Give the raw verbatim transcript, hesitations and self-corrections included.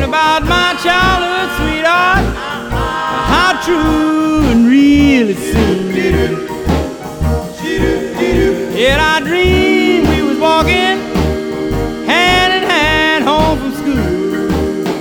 about my childhood sweetheart, how true and real it seemed. Yet I